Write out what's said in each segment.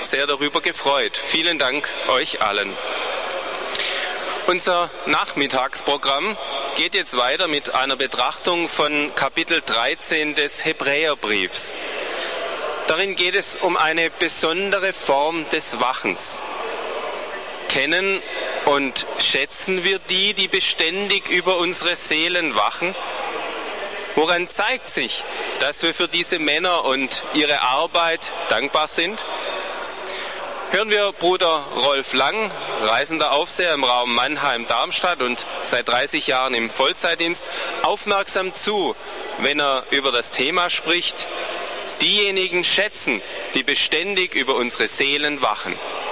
sehr darüber gefreut. Vielen Dank euch allen. Unser Nachmittagsprogramm geht jetzt weiter mit einer Betrachtung von Kapitel 13 des Hebräerbriefs. Darin geht es um eine besondere Form des Wachens. Kennen und schätzen wir die, die beständig über unsere Seelen wachen? Woran zeigt sich, dass wir für diese Männer und ihre Arbeit dankbar sind? Hören wir Bruder Rolf Lang, reisender Aufseher im Raum Mannheim-Darmstadt und seit 30 Jahren im Vollzeitdienst, aufmerksam zu, wenn er über das Thema spricht: Diejenigen schätzen, die beständig über unsere Seelen wachen.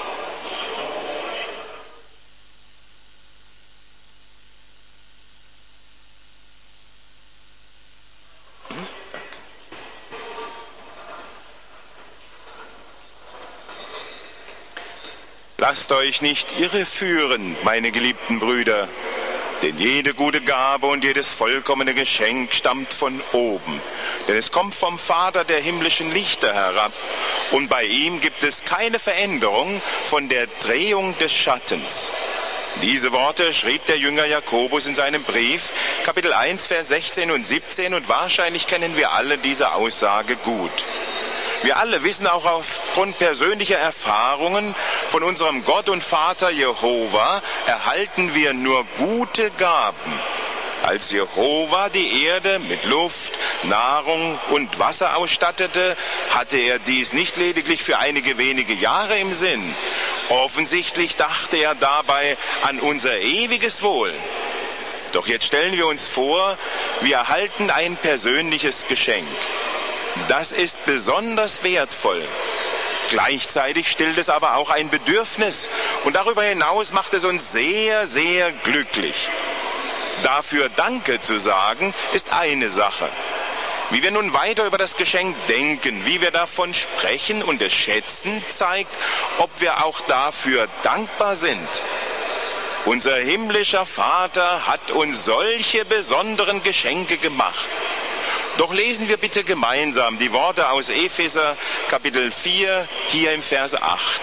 Lasst euch nicht irreführen, meine geliebten Brüder, denn jede gute Gabe und jedes vollkommene Geschenk stammt von oben. Denn es kommt vom Vater der himmlischen Lichter herab, und bei ihm gibt es keine Veränderung von der Drehung des Schattens. Diese Worte schrieb der Jünger Jakobus in seinem Brief, Kapitel 1, Vers 16 und 17, und wahrscheinlich kennen wir alle diese Aussage gut. Wir alle wissen auch aufgrund persönlicher Erfahrungen von unserem Gott und Vater Jehova, erhalten wir nur gute Gaben. Als Jehova die Erde mit Luft, Nahrung und Wasser ausstattete, hatte er dies nicht lediglich für einige wenige Jahre im Sinn. Offensichtlich dachte er dabei an unser ewiges Wohl. Doch jetzt stellen wir uns vor, wir erhalten ein persönliches Geschenk. Das ist besonders wertvoll. Gleichzeitig stillt es aber auch ein Bedürfnis, und darüber hinaus macht es uns sehr, sehr glücklich. Dafür Danke zu sagen, ist eine Sache. Wie wir nun weiter über das Geschenk denken, wie wir davon sprechen und es schätzen, zeigt, ob wir auch dafür dankbar sind. Unser himmlischer Vater hat uns solche besonderen Geschenke gemacht. Doch lesen wir bitte gemeinsam die Worte aus Epheser Kapitel 4, hier im Vers 8.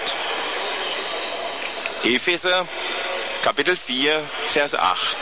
Epheser Kapitel 4, Vers 8.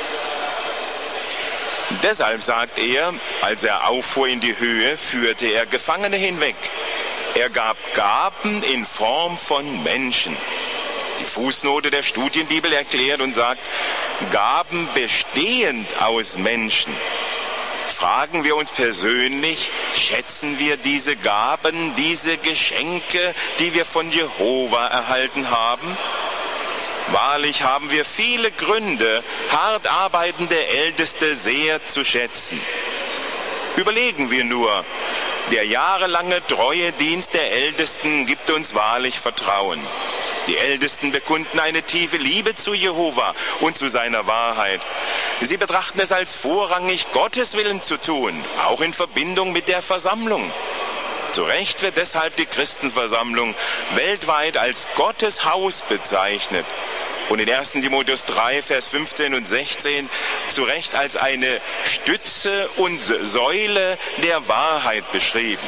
Deshalb sagt er, als er auffuhr in die Höhe, führte er Gefangene hinweg. Er gab Gaben in Form von Menschen. Die Fußnote der Studienbibel erklärt und sagt, Gaben bestehend aus Menschen. Fragen wir uns persönlich, schätzen wir diese Gaben, diese Geschenke, die wir von Jehova erhalten haben? Wahrlich haben wir viele Gründe, hart arbeitende Älteste sehr zu schätzen. Überlegen wir nur, der jahrelange treue Dienst der Ältesten gibt uns wahrlich Vertrauen. Die Ältesten bekunden eine tiefe Liebe zu Jehova und zu seiner Wahrheit. Sie betrachten es als vorrangig, Gottes Willen zu tun, auch in Verbindung mit der Versammlung. Zu Recht wird deshalb die Christenversammlung weltweit als Gottes Haus bezeichnet und in 1. Timotheus 3, Vers 15 und 16 zu Recht als eine Stütze und Säule der Wahrheit beschrieben.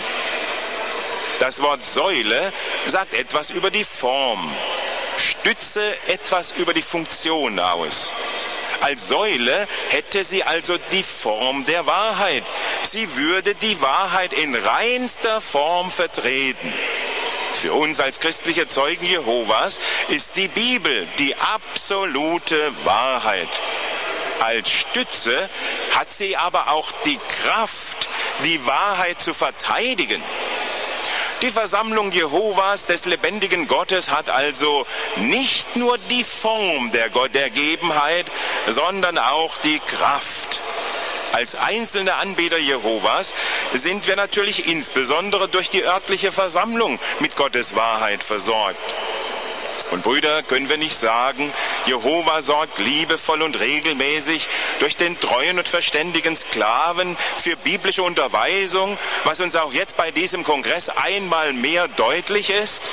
Das Wort Säule sagt etwas über die Form, Stütze etwas über die Funktion aus. Als Säule hätte sie also die Form der Wahrheit. Sie würde die Wahrheit in reinster Form vertreten. Für uns als christliche Zeugen Jehovas ist die Bibel die absolute Wahrheit. Als Stütze hat sie aber auch die Kraft, die Wahrheit zu verteidigen. Die Versammlung Jehovas des lebendigen Gottes hat also nicht nur die Form der Gottergebenheit, sondern auch die Kraft. Als einzelne Anbeter Jehovas sind wir natürlich insbesondere durch die örtliche Versammlung mit Gottes Wahrheit versorgt. Und Brüder, können wir nicht sagen, Jehova sorgt liebevoll und regelmäßig durch den treuen und verständigen Sklaven für biblische Unterweisung, was uns auch jetzt bei diesem Kongress einmal mehr deutlich ist?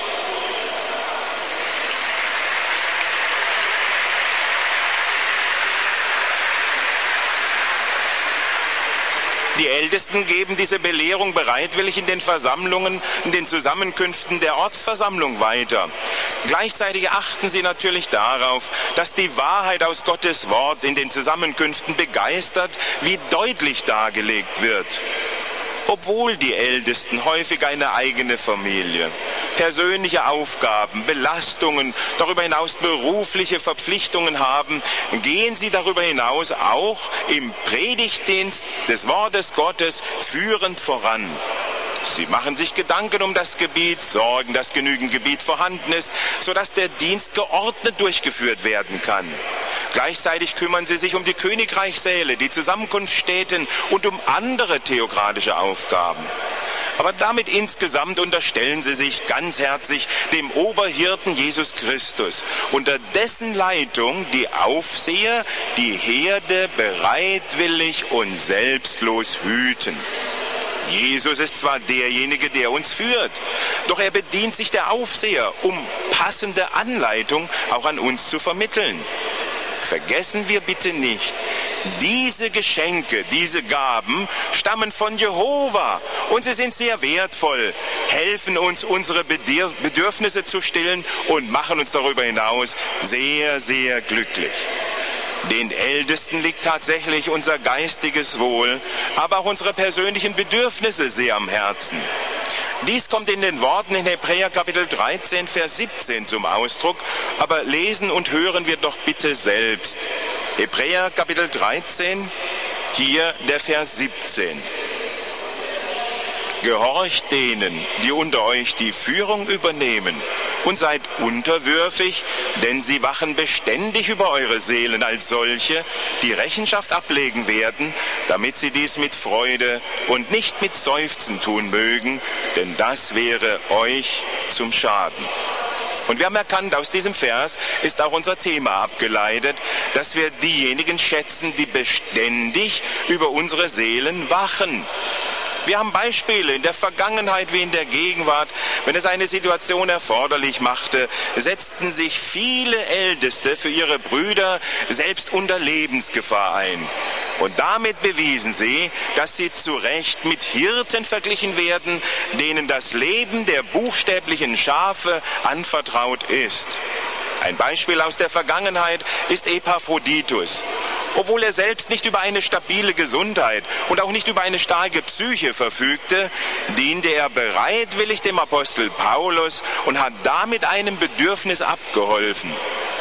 Die Ältesten geben diese Belehrung bereitwillig in den Versammlungen, in den Zusammenkünften der Ortsversammlung weiter. Gleichzeitig achten sie natürlich darauf, dass die Wahrheit aus Gottes Wort in den Zusammenkünften begeistert wie deutlich dargelegt wird. Obwohl die Ältesten häufig eine eigene Familie, persönliche Aufgaben, Belastungen, darüber hinaus berufliche Verpflichtungen haben, gehen sie darüber hinaus auch im Predigtdienst des Wortes Gottes führend voran. Sie machen sich Gedanken um das Gebiet, sorgen, dass genügend Gebiet vorhanden ist, sodass der Dienst geordnet durchgeführt werden kann. Gleichzeitig kümmern sie sich um die Königreichssäle, die Zusammenkunftsstätten und um andere theokratische Aufgaben. Aber damit insgesamt unterstellen sie sich ganz herzlich dem Oberhirten Jesus Christus, unter dessen Leitung die Aufseher die Herde bereitwillig und selbstlos hüten. Jesus ist zwar derjenige, der uns führt, doch er bedient sich der Aufseher, um passende Anleitung auch an uns zu vermitteln. Vergessen wir bitte nicht, diese Geschenke, diese Gaben stammen von Jehova und sie sind sehr wertvoll, helfen uns, unsere Bedürfnisse zu stillen und machen uns darüber hinaus sehr, sehr glücklich. Den Ältesten liegt tatsächlich unser geistiges Wohl, aber auch unsere persönlichen Bedürfnisse sehr am Herzen. Dies kommt in den Worten in Hebräer Kapitel 13, Vers 17 zum Ausdruck, aber lesen und hören wir doch bitte selbst. Hebräer Kapitel 13, hier der Vers 17. Gehorcht denen, die unter euch die Führung übernehmen, und seid unterwürfig, denn sie wachen beständig über eure Seelen als solche, die Rechenschaft ablegen werden, damit sie dies mit Freude und nicht mit Seufzen tun mögen, denn das wäre euch zum Schaden. Und wir haben erkannt, aus diesem Vers ist auch unser Thema abgeleitet, dass wir diejenigen schätzen, die beständig über unsere Seelen wachen. Wir haben Beispiele in der Vergangenheit wie in der Gegenwart. Wenn es eine Situation erforderlich machte, setzten sich viele Älteste für ihre Brüder selbst unter Lebensgefahr ein. Und damit bewiesen sie, dass sie zu Recht mit Hirten verglichen werden, denen das Leben der buchstäblichen Schafe anvertraut ist. Ein Beispiel aus der Vergangenheit ist Epaphroditus. Obwohl er selbst nicht über eine stabile Gesundheit und auch nicht über eine starke Psyche verfügte, diente er bereitwillig dem Apostel Paulus und hat damit einem Bedürfnis abgeholfen.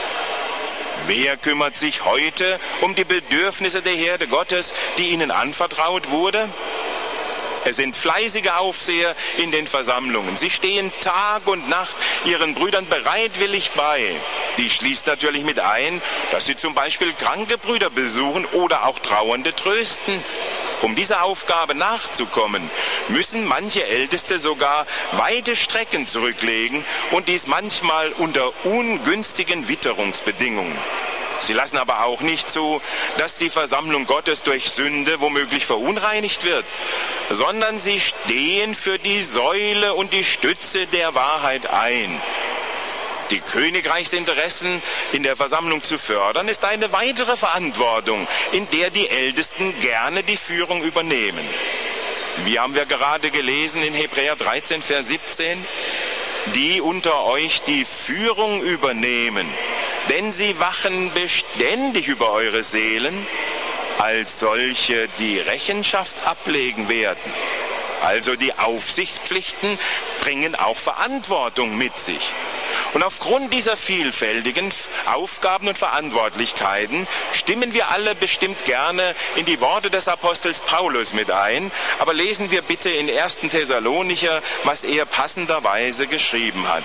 Wer kümmert sich heute um die Bedürfnisse der Herde Gottes, die ihnen anvertraut wurde? Es sind fleißige Aufseher in den Versammlungen. Sie stehen Tag und Nacht ihren Brüdern bereitwillig bei. Dies schließt natürlich mit ein, dass sie zum Beispiel kranke Brüder besuchen oder auch Trauernde trösten. Um dieser Aufgabe nachzukommen, müssen manche Älteste sogar weite Strecken zurücklegen und dies manchmal unter ungünstigen Witterungsbedingungen. Sie lassen aber auch nicht zu, dass die Versammlung Gottes durch Sünde womöglich verunreinigt wird, sondern sie stehen für die Säule und die Stütze der Wahrheit ein. Die Königreichsinteressen in der Versammlung zu fördern, ist eine weitere Verantwortung, in der die Ältesten gerne die Führung übernehmen. Wie haben wir gerade gelesen in Hebräer 13, Vers 17? Die unter euch die Führung übernehmen, denn sie wachen beständig über eure Seelen, als solche, die Rechenschaft ablegen werden. Also die Aufsichtspflichten bringen auch Verantwortung mit sich. Und aufgrund dieser vielfältigen Aufgaben und Verantwortlichkeiten stimmen wir alle bestimmt gerne in die Worte des Apostels Paulus mit ein, aber lesen wir bitte in 1. Thessalonicher, was er passenderweise geschrieben hat.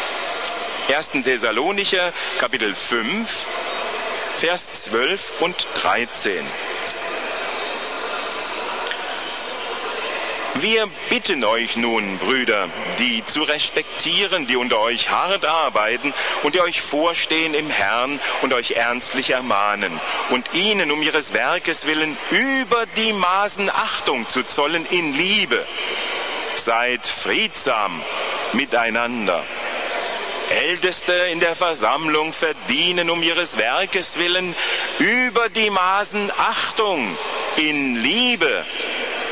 1. Thessalonicher, Kapitel 5, Vers 12 und 13. Wir bitten euch nun, Brüder, die zu respektieren, die unter euch hart arbeiten und die euch vorstehen im Herrn und euch ernstlich ermahnen und ihnen um ihres Werkes willen über die Maßen Achtung zu zollen in Liebe. Seid friedsam miteinander. Älteste in der Versammlung verdienen um ihres Werkes willen über die Maßen Achtung in Liebe.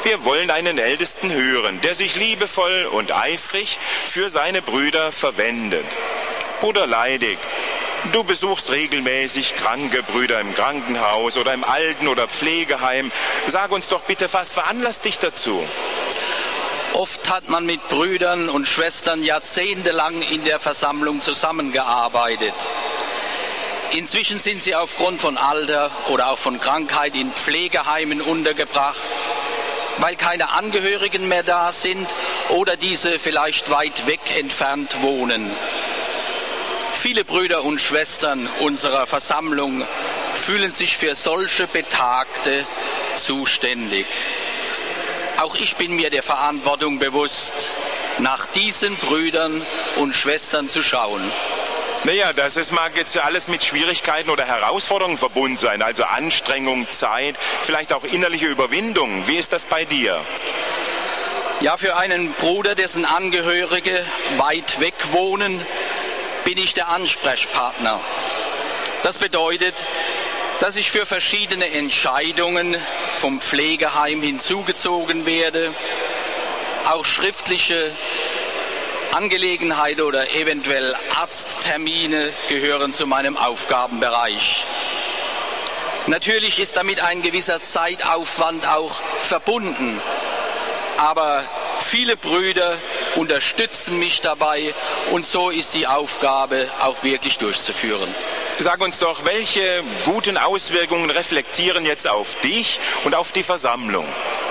Wir wollen einen Ältesten hören, der sich liebevoll und eifrig für seine Brüder verwendet. Bruder Leidig, du besuchst regelmäßig kranke Brüder im Krankenhaus oder im Alten- oder Pflegeheim. Sag uns doch bitte, was veranlasst dich dazu? Oft hat man mit Brüdern und Schwestern jahrzehntelang in der Versammlung zusammengearbeitet. Inzwischen sind sie aufgrund von Alter oder auch von Krankheit in Pflegeheimen untergebracht, weil keine Angehörigen mehr da sind oder diese vielleicht weit weg entfernt wohnen. Viele Brüder und Schwestern unserer Versammlung fühlen sich für solche Betagte zuständig. Auch ich bin mir der Verantwortung bewusst, nach diesen Brüdern und Schwestern zu schauen. Naja, mag jetzt alles mit Schwierigkeiten oder Herausforderungen verbunden sein, also Anstrengung, Zeit, vielleicht auch innerliche Überwindung. Wie ist das bei dir? Ja, für einen Bruder, dessen Angehörige weit weg wohnen, bin ich der Ansprechpartner. Das bedeutet, dass ich für verschiedene Entscheidungen vom Pflegeheim hinzugezogen werde, auch schriftliche Angelegenheiten oder eventuell Arzttermine gehören zu meinem Aufgabenbereich. Natürlich ist damit ein gewisser Zeitaufwand auch verbunden, aber viele Brüder unterstützen mich dabei und so ist die Aufgabe auch wirklich durchzuführen. Sag uns doch, welche guten Auswirkungen reflektieren jetzt auf dich und auf die Versammlung?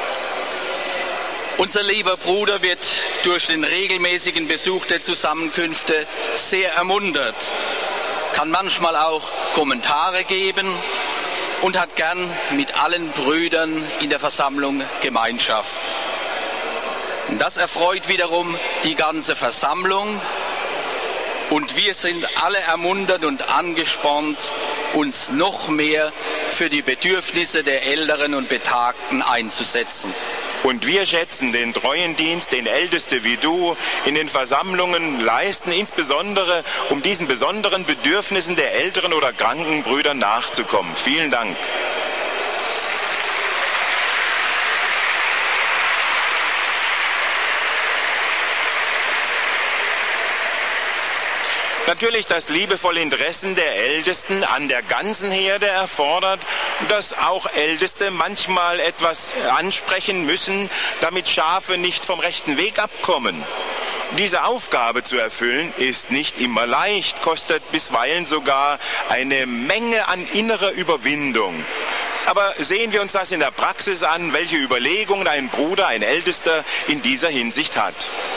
Unser lieber Bruder wird durch den regelmäßigen Besuch der Zusammenkünfte sehr ermuntert, kann manchmal auch Kommentare geben und hat gern mit allen Brüdern in der Versammlung Gemeinschaft. Und das erfreut wiederum die ganze Versammlung und wir sind alle ermuntert und angespornt, uns noch mehr für die Bedürfnisse der Älteren und Betagten einzusetzen. Und wir schätzen den treuen Dienst, den Älteste wie du in den Versammlungen leisten, insbesondere um diesen besonderen Bedürfnissen der älteren oder kranken Brüder nachzukommen. Vielen Dank. Natürlich das liebevolle Interesse der Ältesten an der ganzen Herde erfordert, dass auch Älteste manchmal etwas ansprechen müssen, damit Schafe nicht vom rechten Weg abkommen. Diese Aufgabe zu erfüllen ist nicht immer leicht, kostet bisweilen sogar eine Menge an innerer Überwindung. Aber sehen wir uns das in der Praxis an, welche Überlegungen ein Bruder, ein Ältester in dieser Hinsicht hat.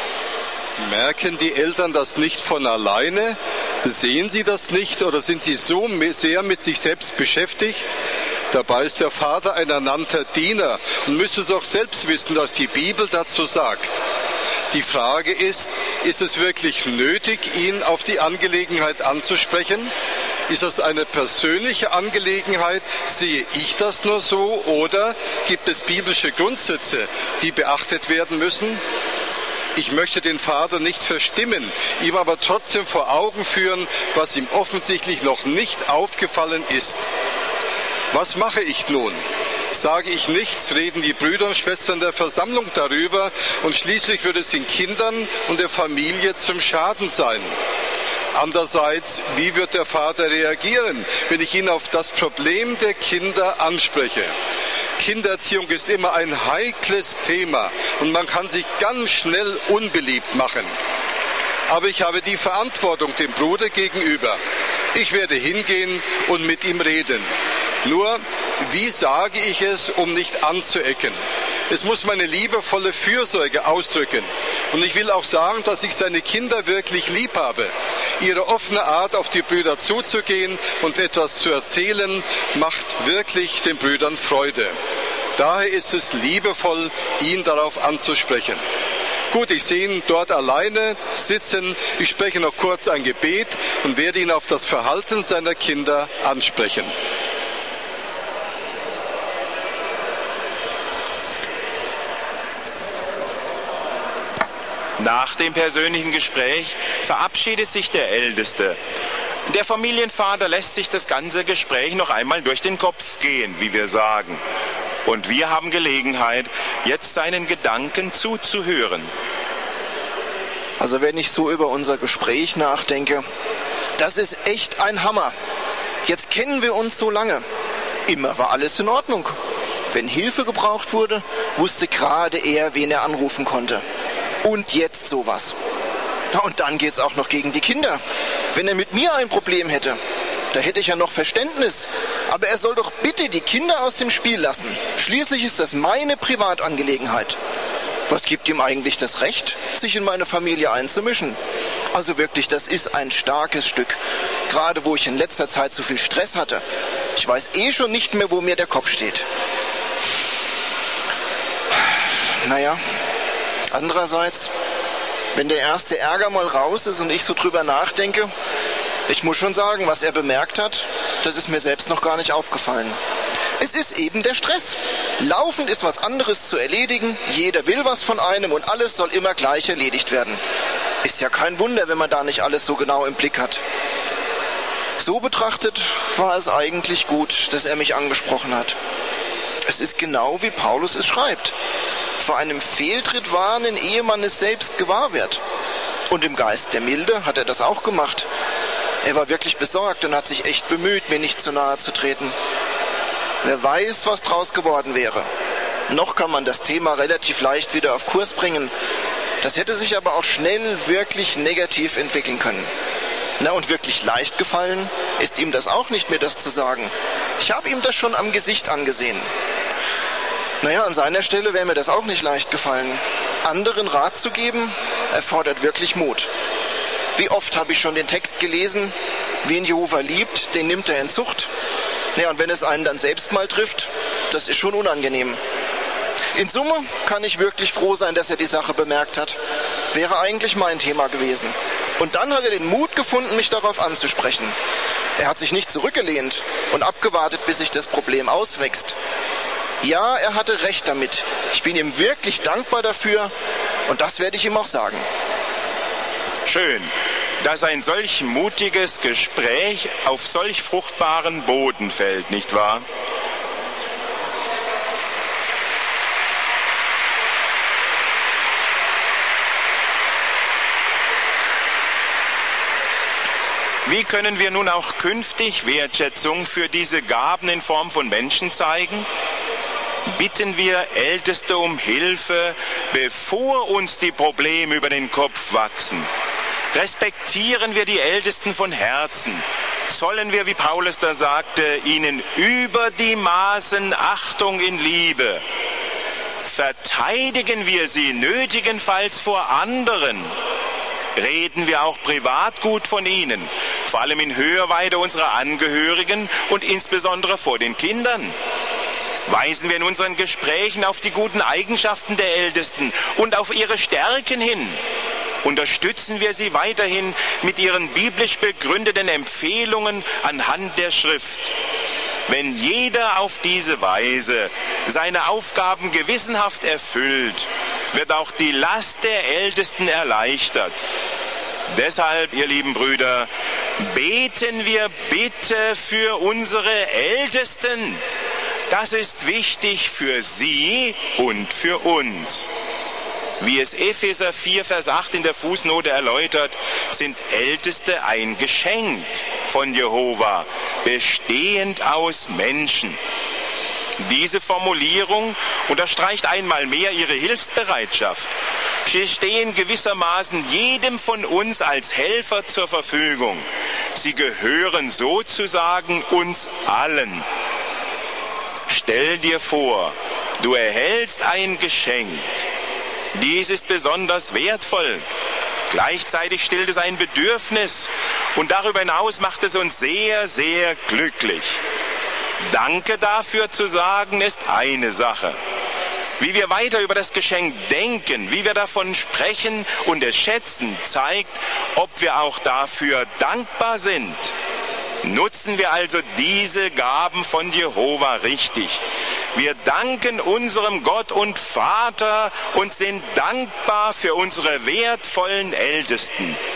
Merken die Eltern das nicht von alleine? Sehen sie das nicht oder sind sie so sehr mit sich selbst beschäftigt? Dabei ist der Vater ein ernannter Diener und müsste es auch selbst wissen, was die Bibel dazu sagt. Die Frage ist es wirklich nötig, ihn auf die Angelegenheit anzusprechen? Ist das eine persönliche Angelegenheit? Sehe ich das nur so oder gibt es biblische Grundsätze, die beachtet werden müssen? Ich möchte den Vater nicht verstimmen, ihm aber trotzdem vor Augen führen, was ihm offensichtlich noch nicht aufgefallen ist. Was mache ich nun? Sage ich nichts, reden die Brüder und Schwestern der Versammlung darüber und schließlich wird es den Kindern und der Familie zum Schaden sein. Andererseits, wie wird der Vater reagieren, wenn ich ihn auf das Problem der Kinder anspreche? Kindererziehung ist immer ein heikles Thema und man kann sich ganz schnell unbeliebt machen. Aber ich habe die Verantwortung dem Bruder gegenüber. Ich werde hingehen und mit ihm reden. Nur, wie sage ich es, um nicht anzuecken? Es muss meine liebevolle Fürsorge ausdrücken. Und ich will auch sagen, dass ich seine Kinder wirklich lieb habe. Ihre offene Art, auf die Brüder zuzugehen und etwas zu erzählen, macht wirklich den Brüdern Freude. Daher ist es liebevoll, ihn darauf anzusprechen. Gut, ich sehe ihn dort alleine sitzen. Ich spreche noch kurz ein Gebet und werde ihn auf das Verhalten seiner Kinder ansprechen. Nach dem persönlichen Gespräch verabschiedet sich der Älteste. Der Familienvater lässt sich das ganze Gespräch noch einmal durch den Kopf gehen, wie wir sagen. Und wir haben Gelegenheit, jetzt seinen Gedanken zuzuhören. Also wenn ich so über unser Gespräch nachdenke, das ist echt ein Hammer. Jetzt kennen wir uns so lange. Immer war alles in Ordnung. Wenn Hilfe gebraucht wurde, wusste gerade er, wen er anrufen konnte. Und jetzt sowas. Und dann geht's auch noch gegen die Kinder. Wenn er mit mir ein Problem hätte, da hätte ich ja noch Verständnis. Aber er soll doch bitte die Kinder aus dem Spiel lassen. Schließlich ist das meine Privatangelegenheit. Was gibt ihm eigentlich das Recht, sich in meine Familie einzumischen? Also wirklich, das ist ein starkes Stück. Gerade wo ich in letzter Zeit so viel Stress hatte. Ich weiß schon nicht mehr, wo mir der Kopf steht. Naja, andererseits, wenn der erste Ärger mal raus ist und ich so drüber nachdenke, ich muss schon sagen, was er bemerkt hat, das ist mir selbst noch gar nicht aufgefallen. Es ist eben der Stress. Laufend ist was anderes zu erledigen, jeder will was von einem und alles soll immer gleich erledigt werden. Ist ja kein Wunder, wenn man da nicht alles so genau im Blick hat. So betrachtet war es eigentlich gut, dass er mich angesprochen hat. Es ist genau wie Paulus es schreibt. Vor einem Fehltritt warnen, ehe man es selbst gewahr wird. Und im Geist der Milde hat er das auch gemacht. Er war wirklich besorgt und hat sich echt bemüht, mir nicht zu nahe zu treten. Wer weiß, was draus geworden wäre. Noch kann man das Thema relativ leicht wieder auf Kurs bringen. Das hätte sich aber auch schnell wirklich negativ entwickeln können. Na, und wirklich leicht gefallen ist ihm das auch nicht, mir das zu sagen. Ich habe ihm das schon am Gesicht angesehen. Naja, an seiner Stelle wäre mir das auch nicht leicht gefallen. Anderen Rat zu geben, erfordert wirklich Mut. Wie oft habe ich schon den Text gelesen, wen Jehova liebt, den nimmt er in Zucht. Ja, und wenn es einen dann selbst mal trifft, das ist schon unangenehm. In Summe kann ich wirklich froh sein, dass er die Sache bemerkt hat. Wäre eigentlich mein Thema gewesen. Und dann hat er den Mut gefunden, mich darauf anzusprechen. Er hat sich nicht zurückgelehnt und abgewartet, bis sich das Problem auswächst. Ja, er hatte recht damit. Ich bin ihm wirklich dankbar dafür und das werde ich ihm auch sagen. Schön, dass ein solch mutiges Gespräch auf solch fruchtbaren Boden fällt, nicht wahr? Wie können wir nun auch künftig Wertschätzung für diese Gaben in Form von Menschen zeigen? Bitten wir Älteste um Hilfe, bevor uns die Probleme über den Kopf wachsen. Respektieren wir die Ältesten von Herzen. Zollen wir, wie Paulus da sagte, ihnen über die Maßen Achtung in Liebe. Verteidigen wir sie nötigenfalls vor anderen. Reden wir auch privat gut von ihnen, vor allem in Hörweite unserer Angehörigen und insbesondere vor den Kindern. Weisen wir in unseren Gesprächen auf die guten Eigenschaften der Ältesten und auf ihre Stärken hin. Unterstützen wir sie weiterhin mit ihren biblisch begründeten Empfehlungen anhand der Schrift. Wenn jeder auf diese Weise seine Aufgaben gewissenhaft erfüllt, wird auch die Last der Ältesten erleichtert. Deshalb, ihr lieben Brüder, beten wir bitte für unsere Ältesten. Das ist wichtig für sie und für uns. Wie es Epheser 4, Vers 8 in der Fußnote erläutert, sind Älteste ein Geschenk von Jehova, bestehend aus Menschen. Diese Formulierung unterstreicht einmal mehr ihre Hilfsbereitschaft. Sie stehen gewissermaßen jedem von uns als Helfer zur Verfügung. Sie gehören sozusagen uns allen. Stell dir vor, du erhältst ein Geschenk. Dies ist besonders wertvoll. Gleichzeitig stillt es ein Bedürfnis und darüber hinaus macht es uns sehr, sehr glücklich. Danke dafür zu sagen, ist eine Sache. Wie wir weiter über das Geschenk denken, wie wir davon sprechen und es schätzen, zeigt, ob wir auch dafür dankbar sind. Nutzen wir also diese Gaben von Jehova richtig. Wir danken unserem Gott und Vater und sind dankbar für unsere wertvollen Ältesten.